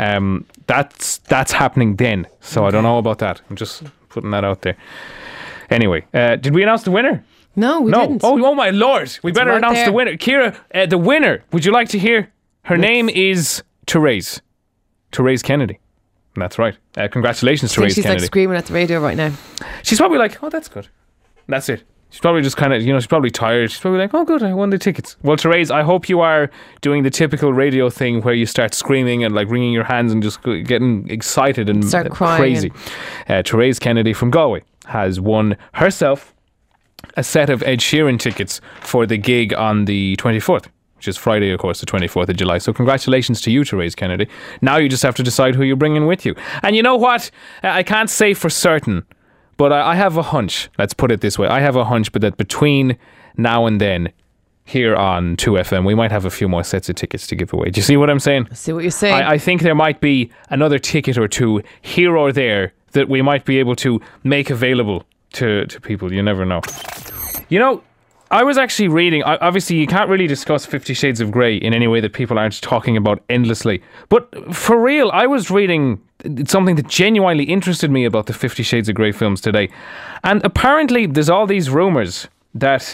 that's happening then. So I don't know about that. I'm just putting that out there. Anyway, did we announce the winner? No, we didn't. Oh my lord. We better right announce there. the winner. Ciara, the winner, would you like to hear? Her name is Therese. Therese Kennedy. That's right. Congratulations, Therese She's Kennedy. like screaming at the radio right now. She's probably like, oh, that's good. That's it. She's probably just kind of, she's probably tired. She's probably like, oh, good, I won the tickets. Well, Therese, I hope you are doing the typical radio thing where you start screaming and like wringing your hands and just getting excited and start crying crazy. Therese Kennedy from Galway has won herself a set of Ed Sheeran tickets for the gig on the 24th, which is Friday, of course, the 24th of July. So congratulations to you, Therese Kennedy. Now you just have to decide who you're bringing with you. And you know what? I can't say for certain, but I have a hunch, let's put it this way. I have a hunch, but that between now and then, here on 2FM, we might have a few more sets of tickets to give away. Do you see what I'm saying? I see what you're saying. I think there might be another ticket or 2 here or there that we might be able to make available to people. You never know. You know, I was actually reading, obviously you can't really discuss 50 Shades of Grey in any way that people aren't talking about endlessly. But for real, I was reading something that genuinely interested me about the 50 Shades of Grey films today. And apparently there's all these rumours that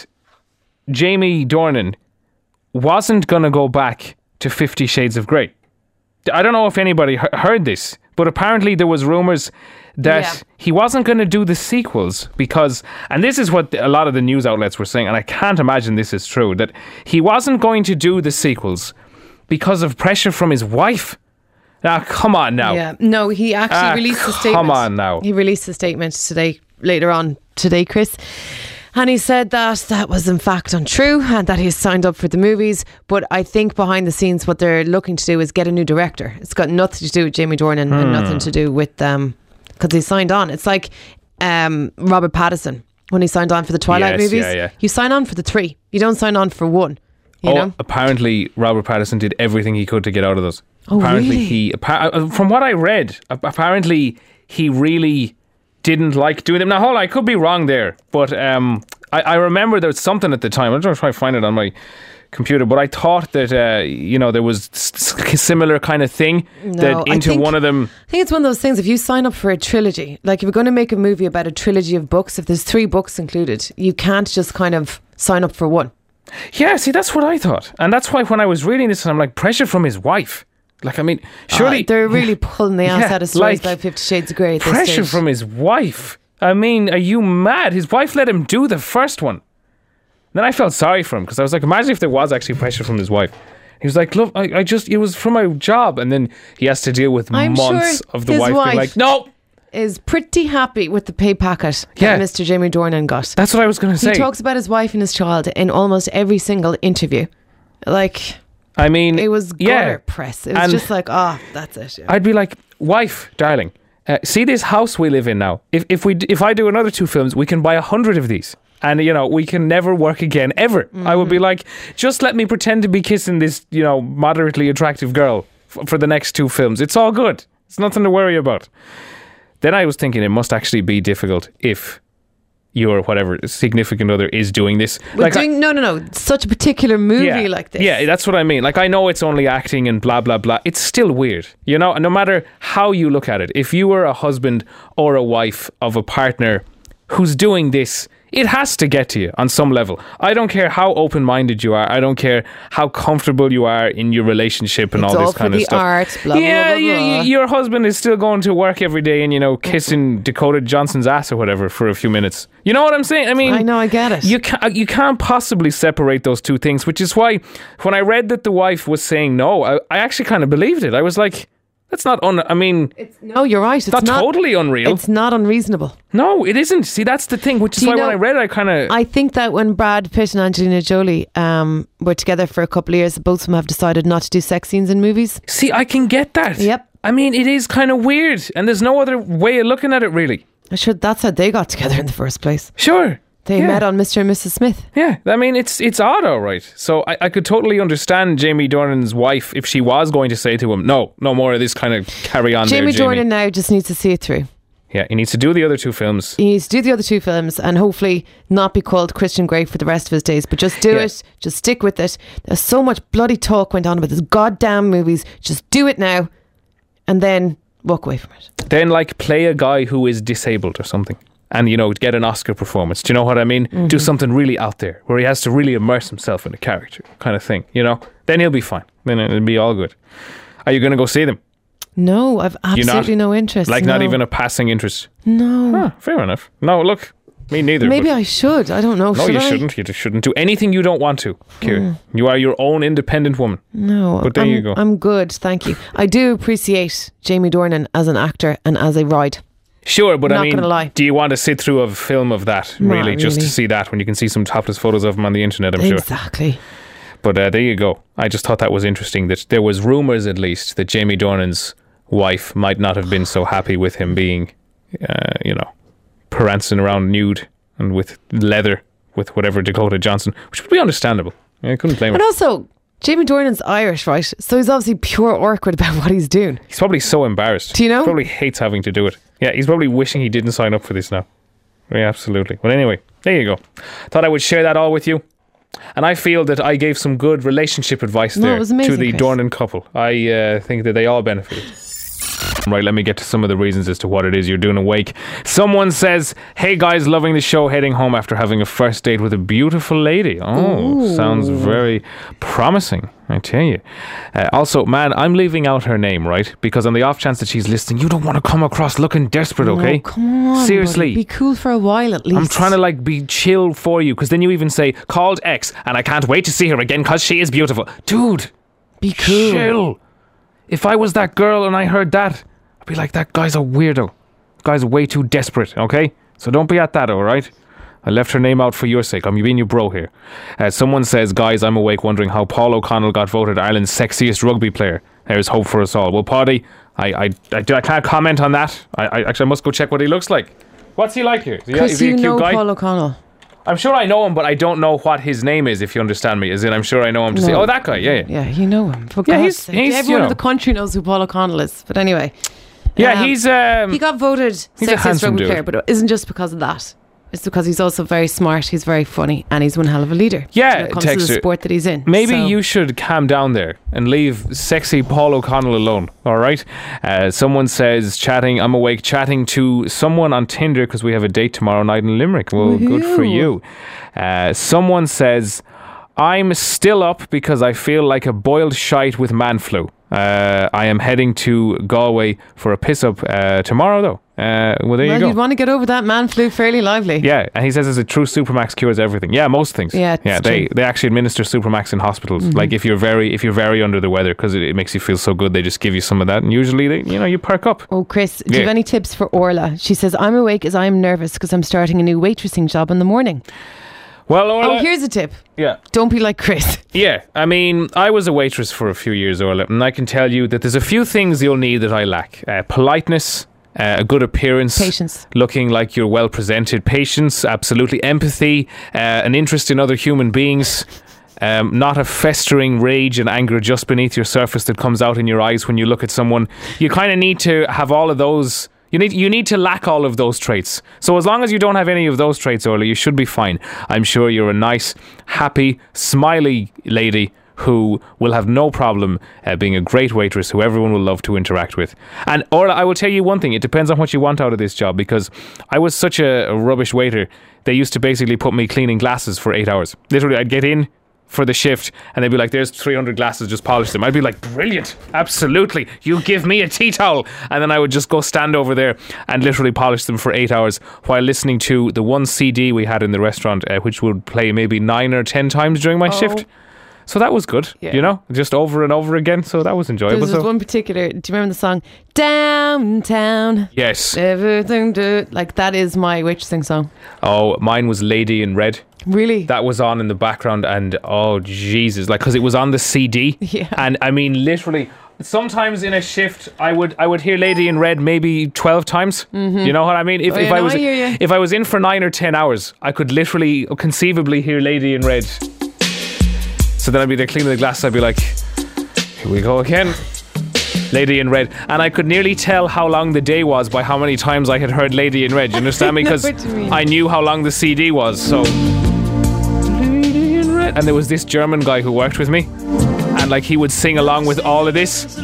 Jamie Dornan wasn't going to go back to 50 Shades of Grey. I don't know if anybody heard this, but apparently there was rumours that he wasn't going to do the sequels because, and this is what a lot of the news outlets were saying, and I can't imagine this is true, that he wasn't going to do the sequels because of pressure from his wife. Now, come on now. Yeah, no, he actually released a statement. Come on now. He released a statement today, later on today, Chris. And he said that was in fact untrue and that he's signed up for the movies. But I think behind the scenes, what they're looking to do is get a new director. It's got nothing to do with Jamie Dornan and nothing to do with because he signed on. It's like Robert Pattinson when he signed on for the Twilight movies. Yeah. You sign on for the 3. You don't sign on for 1. You know? Apparently Robert Pattinson did everything he could to get out of those. Oh, apparently really? From what I read, apparently he really didn't like doing them. Now, hold on, I could be wrong there, but I remember there was something at the time. I'm trying to find it on my computer, but I thought that there was similar kind of thing one of them. I think it's one of those things. If you sign up for a trilogy, like if you're going to make a movie about a trilogy of books, if there's 3 books included, you can't just kind of sign up for 1. Yeah, see, that's what I thought, and that's why when I was reading this, I'm like, pressure from his wife. Like, I mean, surely they're really pulling the ass out of stories about 50 Shades of Grey. Pressure from his wife. I mean, are you mad? His wife let him do the first one. Then I felt sorry for him because I was like, imagine if there was actually pressure from his wife. He was like, look, it was from my job, and then he has to deal with months of the wife being like, no, is pretty happy with the pay packet that Yeah. Mr. Jamie Dornan got. That's what I was going to say. He talks about his wife and his child in almost every single interview. Like, I mean, it was gutter press. It was And just like, oh, that's it. Yeah. I'd be like, wife, darling, see this house we live in now. If I do another 2 films, we can buy 100 of these. And, we can never work again, ever. I would be like, just let me pretend to be kissing this, moderately attractive girl for the next 2 films. It's all good. It's nothing to worry about. Then I was thinking it must actually be difficult if your whatever significant other is doing this. But no. Such a particular movie like this. Yeah, that's what I mean. Like, I know it's only acting and blah, blah, blah. It's still weird, and no matter how you look at it, if you were a husband or a wife of a partner who's doing this, it has to get to you on some level. I don't care how open-minded you are. I don't care how comfortable you are in your relationship and It's all all this kind for of the stuff. art, blah, yeah, blah, blah, blah. Your husband is still going to work every day and, kissing Dakota Johnson's ass or whatever for a few minutes. You know what I'm saying? I mean, I know, I get it. You can't possibly separate those 2 things, which is why when I read that the wife was saying no, I actually kind of believed it. I was like, that's not No, you're right. It's not totally unreal. It's not unreasonable. No, it isn't. See, that's the thing, which is why when I read it, I think that when Brad Pitt and Angelina Jolie were together for a couple of years, both of them have decided not to do sex scenes in movies. See, I can get that. Yep. I mean, it is kind of weird, and there's no other way of looking at it, really. That's how they got together in the first place. Sure. They met on Mr. and Mrs. Smith. Yeah, I mean, it's odd, all right. So I could totally understand Jamie Dornan's wife if she was going to say to him, no more of this kind of carry on Jamie there, Jamie. Dornan now just needs to see it through. Yeah, he needs to do the other 2 films. He needs to do the other 2 films and hopefully not be called Christian Grey for the rest of his days, but just do it. Just stick with it. There's so much bloody talk went on about this goddamn movies. Just do it now and then walk away from it. Then, play a guy who is disabled or something. And, get an Oscar performance. Do you know what I mean? Mm-hmm. Do something really out there where he has to really immerse himself in a character kind of thing, Then he'll be fine. Then it'll be all good. Are you going to go see them? No, I've absolutely no interest. Not even a passing interest? No. Huh, fair enough. No, look, me neither. Maybe I should. I don't know. No, you shouldn't. You just shouldn't do anything you don't want to, Ciara. You are your own independent woman. No. But there you go. I'm good, thank you. I do appreciate Jamie Dornan as an actor and as a ride. Sure, but Not I mean, gonna lie. do you want to sit through a film of that, really, just to see that when you can see some topless photos of him on the internet, I'm sure. Exactly. But there you go. I just thought that was interesting, that there was rumours, at least, that Jamie Dornan's wife might not have been so happy with him being, prancing around nude and with leather with whatever Dakota Johnson, which would be understandable. I couldn't blame her. And also, Jamie Dornan's Irish, right? So he's obviously pure awkward about what he's doing. He's probably so embarrassed. Do you know? He probably hates having to do it. Yeah, he's probably wishing he didn't sign up for this now. Yeah, absolutely. But anyway, there you go. Thought I would share that all with you. And I feel that I gave some good relationship advice No, it was amazing, to the Chris. Dornan couple. I think that they all benefited. Right, let me get to some of the reasons as to what it is you're doing awake. Someone says, hey guys, loving the show, heading home after having a first date with a beautiful lady. Oh, Ooh. sounds very promising, I tell you. Also, man, I'm leaving out her name, right? Because on the off chance that she's listening, you don't want to come across looking desperate, okay? No, come on. Seriously. Buddy. Be cool for a while at least. I'm trying to be chill for you, because then you even say, called X, and I can't wait to see her again because she is beautiful. Dude, be cool. Chill. If I was that girl and I heard that, I'd be like, that guy's a weirdo. Guy's way too desperate, okay? So don't be at that, alright? I left her name out for your sake. I'm being your bro here. Someone says, guys, I'm awake wondering how Paul O'Connell got voted Ireland's sexiest rugby player. There's hope for us all. Well, Paddy, I can't comment on that. I actually must go check what he looks like. What's he like here? Chris, is he a you cute know guy? Paul O'Connell. I'm sure I know him, but I don't know what his name is, if you understand me. As in, I'm sure I know him to say, oh, that guy, yeah. Yeah, you know him. For Yeah, God's sake. he's, Everyone you in the know. country knows who Paul O'Connell is. But anyway. Yeah, he's... he got voted a sexiest handsome rugby dude. player, but it isn't just because of that. It's because he's also very smart, he's very funny, and he's one hell of a leader. Yeah, when it comes to the Texter, sport that he's in. Maybe So- you should calm down there and leave sexy Paul O'Connell alone, all right? Someone says, I'm awake chatting to someone on Tinder because we have a date tomorrow night in Limerick. Well, good for you. Someone says, I'm still up because I feel like a boiled shite with man flu. I am heading to Galway for a piss up tomorrow, though. Well, there you go. You'd want to get over that man flu fairly lively. Yeah, and he says it's a true Supermax cures everything. Yeah, most things. Yeah, it's They actually administer Supermax in hospitals. Like if you're very under the weather because it makes you feel so good, they just give you some of that, and usually you perk up. Oh, Chris, do you have any tips for Orla? She says, I'm awake as I am nervous because I'm starting a new waitressing job in the morning. Well, Orla, Oh, here's a tip. yeah. Don't be like Chris. Yeah, I mean, I was a waitress for a few years, Orla, and I can tell you that there's a few things you'll need that I lack. Politeness, a good appearance. Patience. Looking like you're well presented. Patience, absolutely. Empathy, an interest in other human beings. Not a festering rage and anger just beneath your surface that comes out in your eyes when you look at someone. You kind of need to have all of those. You need to lack all of those traits. So as long as you don't have any of those traits, Orla, you should be fine. I'm sure you're a nice, happy, smiley lady who will have no problem being a great waitress who everyone will love to interact with. And Orla, I will tell you one thing. It depends on what you want out of this job, because I was such a rubbish waiter. They used to basically put me cleaning glasses for 8 hours. Literally, I'd get in for the shift and they'd be like, there's 300 glasses, just polish them. I'd be like, brilliant, absolutely, you give me a tea towel. And then I would just go stand over there and literally polish them for 8 hours while listening to the one CD we had in the restaurant, which would play maybe 9 or 10 times during my shift. So that was good, just over and over again. So that was enjoyable. There's one particular, do you remember the song Downtown? Yes. Everything like that is my waitressing song. Oh, mine was Lady in Red. Really? That was on in the background, and oh Jesus, like, because it was on the CD. Yeah. And I mean, literally, sometimes in a shift, I would hear Lady in Red maybe 12 times. Mm-hmm. You know what I mean? If I was in for 9 or 10 hours, I could literally, conceivably hear Lady in Red. So then I'd be there cleaning the glasses. I'd be like, here we go again. Lady in Red. And I could nearly tell how long the day was by how many times I had heard Lady in Red. You understand me? Because I knew how long the CD was. So Lady in Red. And there was this German guy who worked with me, and like he would sing along with all of this,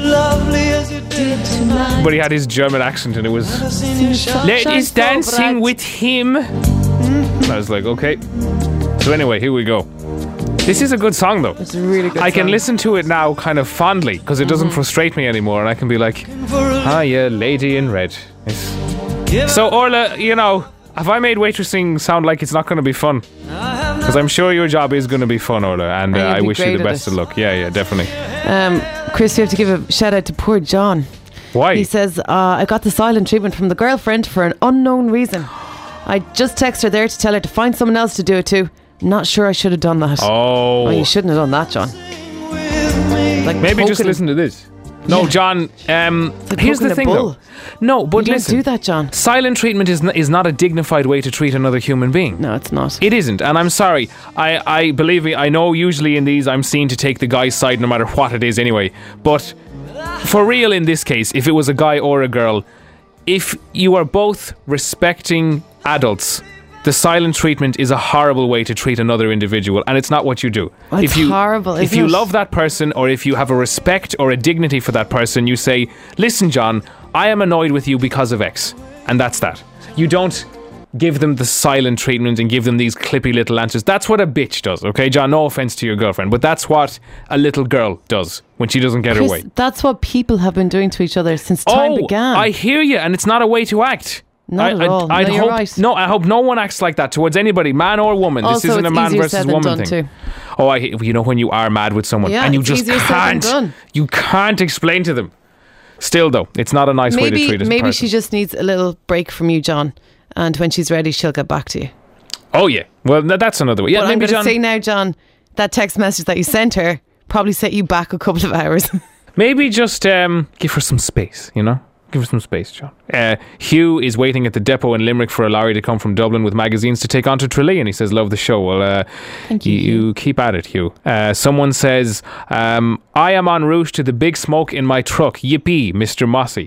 but he had his German accent, and it was ladies dancing with him. And I was like, okay. So anyway, here we go. This is a good song, though. It's a really good song. I can listen to it now kind of fondly because it doesn't frustrate me anymore, and I can be like, yeah, Lady in Red. So Orla, have I made waitressing sound like it's not going to be fun? Because I'm sure your job is going to be fun, Orla, and I wish you the best of luck. Yeah, definitely. Chris, you have to give a shout out to poor John. Why? He says, I got the silent treatment from the girlfriend for an unknown reason. I just texted her there to tell her to find someone else to do it too. Not sure I should have done that. Oh, you shouldn't have done that, John. Like maybe just listen to this. No, John. Here's the thing, though. No, but you listen. Don't do that, John. Silent treatment is not a dignified way to treat another human being. No, it's not. It isn't, and I'm sorry. I believe me. I know usually in these I'm seen to take the guy's side no matter what it is, anyway. But for real, in this case, if it was a guy or a girl, if you are both respecting adults, the silent treatment is a horrible way to treat another individual, and it's not what you do. Oh, it's horrible. If you love that person, or if you have a respect or a dignity for that person, you say, listen, John, I am annoyed with you because of X, and that's that. You don't give them the silent treatment and give them these clippy little answers. That's what a bitch does, okay, John? No offense to your girlfriend, but that's what a little girl does when she doesn't get her way. That's what people have been doing to each other since time began. I hear you, and it's not a way to act. Not at all. You're right. No, I hope no one acts like that towards anybody, man or woman. Also, this isn't a man versus woman thing. Too. Oh, when you are mad with someone and you just can't explain to them. Still, though, it's not a nice way to treat a person. Maybe she just needs a little break from you, John, and when she's ready, she'll get back to you. Oh yeah, well that's another way. Yeah, but maybe I'm going to say now, John, that text message that you sent her probably set you back a couple of hours. Maybe just give her some space, Give her some space, John. Hugh is waiting at the depot in Limerick for a lorry to come from Dublin with magazines to take on to Tralee, and he says, love the show. Well, thank you. You keep at it, Hugh. Someone says, I am en route to the big smoke in my truck. Yippee, Mr. Mossy.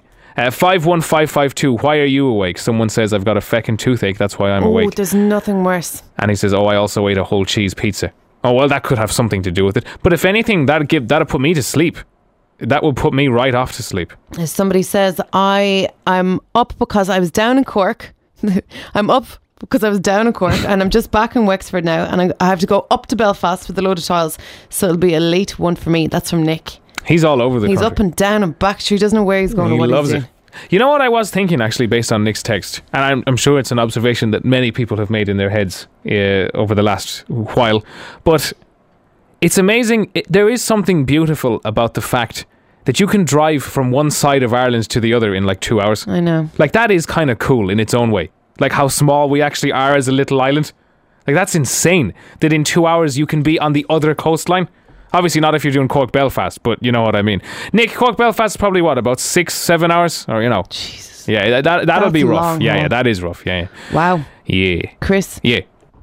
51552, why are you awake? Someone says, I've got a feckin' toothache, that's why I'm awake. Oh, there's nothing worse. And he says, I also ate a whole cheese pizza. Oh, well, that could have something to do with it. But if anything, that'd put me to sleep. That would put me right off to sleep. Somebody says, I'm up because I was down in Cork. I'm up because I was down in Cork and I'm just back in Wexford now, and I have to go up to Belfast with a load of tiles, so it'll be a late one for me. That's from Nick. He's all over the He's country. up and down and back. He doesn't know where he's going or He what loves he's it. doing. You know what I was thinking, actually, based on Nick's text, and I'm sure it's an observation that many people have made in their heads over the last while, but it's amazing. There is something beautiful about the fact that you can drive from one side of Ireland to the other in like 2 hours. I know. Like, that is kind of cool in its own way. Like, how small we actually are as a little island. Like, that's insane that in 2 hours you can be on the other coastline. Obviously not if you're doing Cork-Belfast, but you know what I mean. Nick, Cork-Belfast is probably what, about 6-7 hours? Or, you know. Jesus. Yeah, that'll That's be rough. long, Yeah, huh? that is rough. Yeah. Wow. Yeah. Chris, Yeah.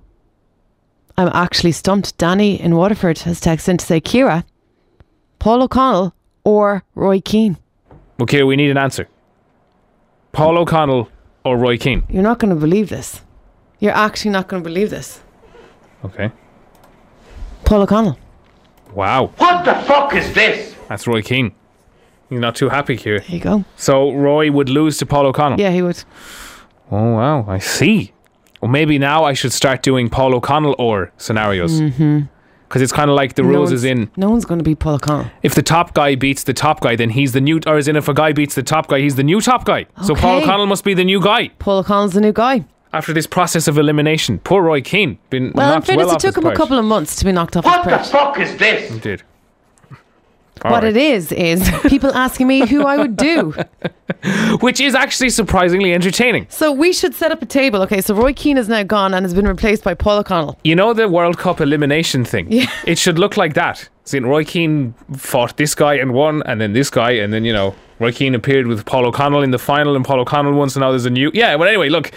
I'm actually stumped. Danny in Waterford has texted in to say Ciara, Paul O'Connell or Roy Keane. Okay, we need an answer. Paul O'Connell or Roy Keane? You're not going to believe this. You're actually not going to believe this. Okay. Paul O'Connell. Wow. What the fuck is this? That's Roy Keane. You're not too happy, Ciara. There you go. So Roy would lose to Paul O'Connell? Yeah, he would. Oh, wow. I see. Well, maybe now I should start doing Paul O'Connell or scenarios. Because it's kind of like the rules is in, No one's going to beat Paul O'Connell. if the top guy beats the top guy, then he's the new, or as in if a guy beats the top guy, he's the new top guy. So Paul Okay. O'Connell must be the new guy Paul O'Connell's the new guy. after this process of elimination. Poor Roy Keane. Been Well, in knocked fairness, well it off took his him a perch. couple of months to be knocked off What his the perch. fuck is this? He did. What it is people asking me who I would do. Which is actually surprisingly entertaining. So we should set up a table. Okay, so Roy Keane is now gone and has been replaced by Paul O'Connell. You know the World Cup elimination thing? Yeah. It should look like that. See, Roy Keane fought this guy and won, and then this guy, and then, you know, Roy Keane appeared with Paul O'Connell in the final, and Paul O'Connell won, so now there's a new... Yeah, but anyway, look,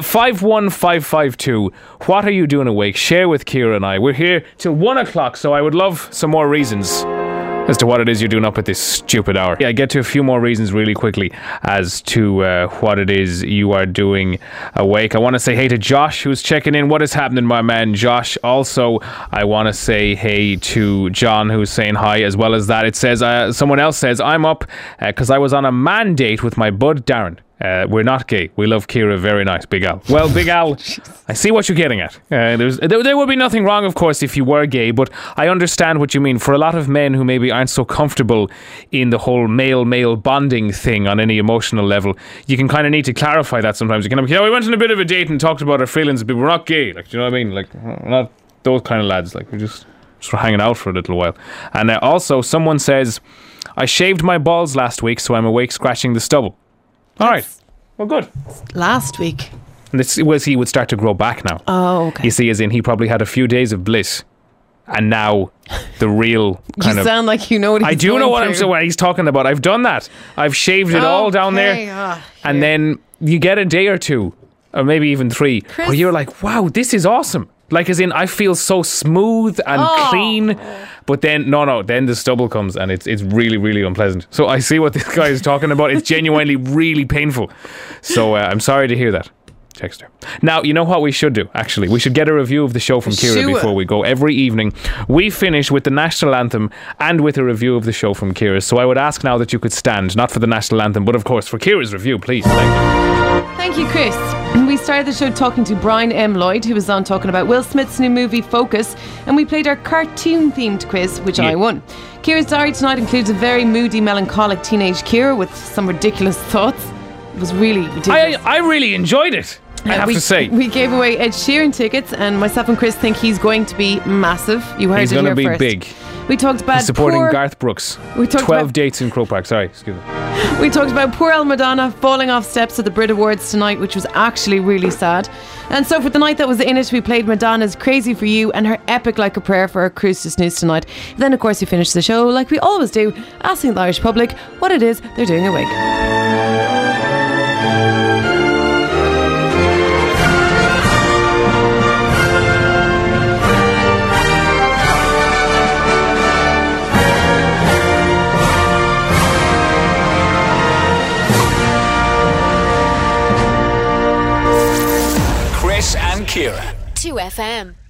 51552, what are you doing awake? Share with Ciara and I. We're here till 1 o'clock, so I would love some more reasons as to what it is you're doing up at this stupid hour. Yeah, I get to a few more reasons really quickly as to what it is you are doing awake. I want to say hey to Josh, who's checking in. What is happening, my man Josh? Also, I want to say hey to John, who's saying hi. As well as that, it says, someone else says, I'm up because I was on a man date with my bud Darren. We're not gay. We love Ciara. Very nice, Big Al. Well, Big Al, I see what you're getting at. There would be nothing wrong, of course, if you were gay, but I understand what you mean. For a lot of men who maybe aren't so comfortable in the whole male-male bonding thing on any emotional level, you can kind of need to clarify that sometimes. You can be, we went on a bit of a date and talked about our feelings, but we're not gay. Like, do you know what I mean? Like, we're not those kind of lads. Like, we're just hanging out for a little while. And also, someone says, I shaved my balls last week, so I'm awake scratching the stubble. All right. Well, good. Last week. And this was he would start to grow back now. Oh, okay. You see, as in he probably had a few days of bliss, and now the real kind You of. sound like you know what he's I do know going what he's talking about. I've done that. I've shaved it all down Okay, there, and then you get a day or two, or maybe even 3, Chris? where you're like, "Wow, this is awesome." Like, as in, I feel so smooth and clean, but then then the stubble comes and it's really, really unpleasant. So I see what this guy is talking about. It's genuinely really painful. So I'm sorry to hear that, Texter. Now, you know what we should do, actually? We should get a review of the show from Ciara Sure. before we go. Every evening, we finish with the National Anthem and with a review of the show from Ciara. So I would ask now that you could stand, not for the National Anthem, but of course for Ciara's review, please. Thank you. Thank you, Chris. We started the show talking to Brian M. Lloyd, who was on talking about Will Smith's new movie Focus, and we played our cartoon-themed quiz, which I won. Ciara's diary tonight includes a very moody, melancholic teenage Ciara with some ridiculous thoughts. It was really ridiculous. I really enjoyed it, I have to say. We gave away Ed Sheeran tickets, and myself and Chris think he's going to be massive. You heard He's it going here to be first. big. We talked about Supporting poor, Garth Brooks. We talked 12 about- dates in Croke Park. Sorry, excuse me. We talked about poor El Madonna falling off steps at the Brit Awards tonight, which was actually really sad. And so for the night that was in it, we played Madonna's Crazy For You and her Epic Like a Prayer for our cruise to snooze tonight. Then, of course, we finished the show like we always do, asking the Irish public what it is they're doing awake. Chris and Ciara. 2FM.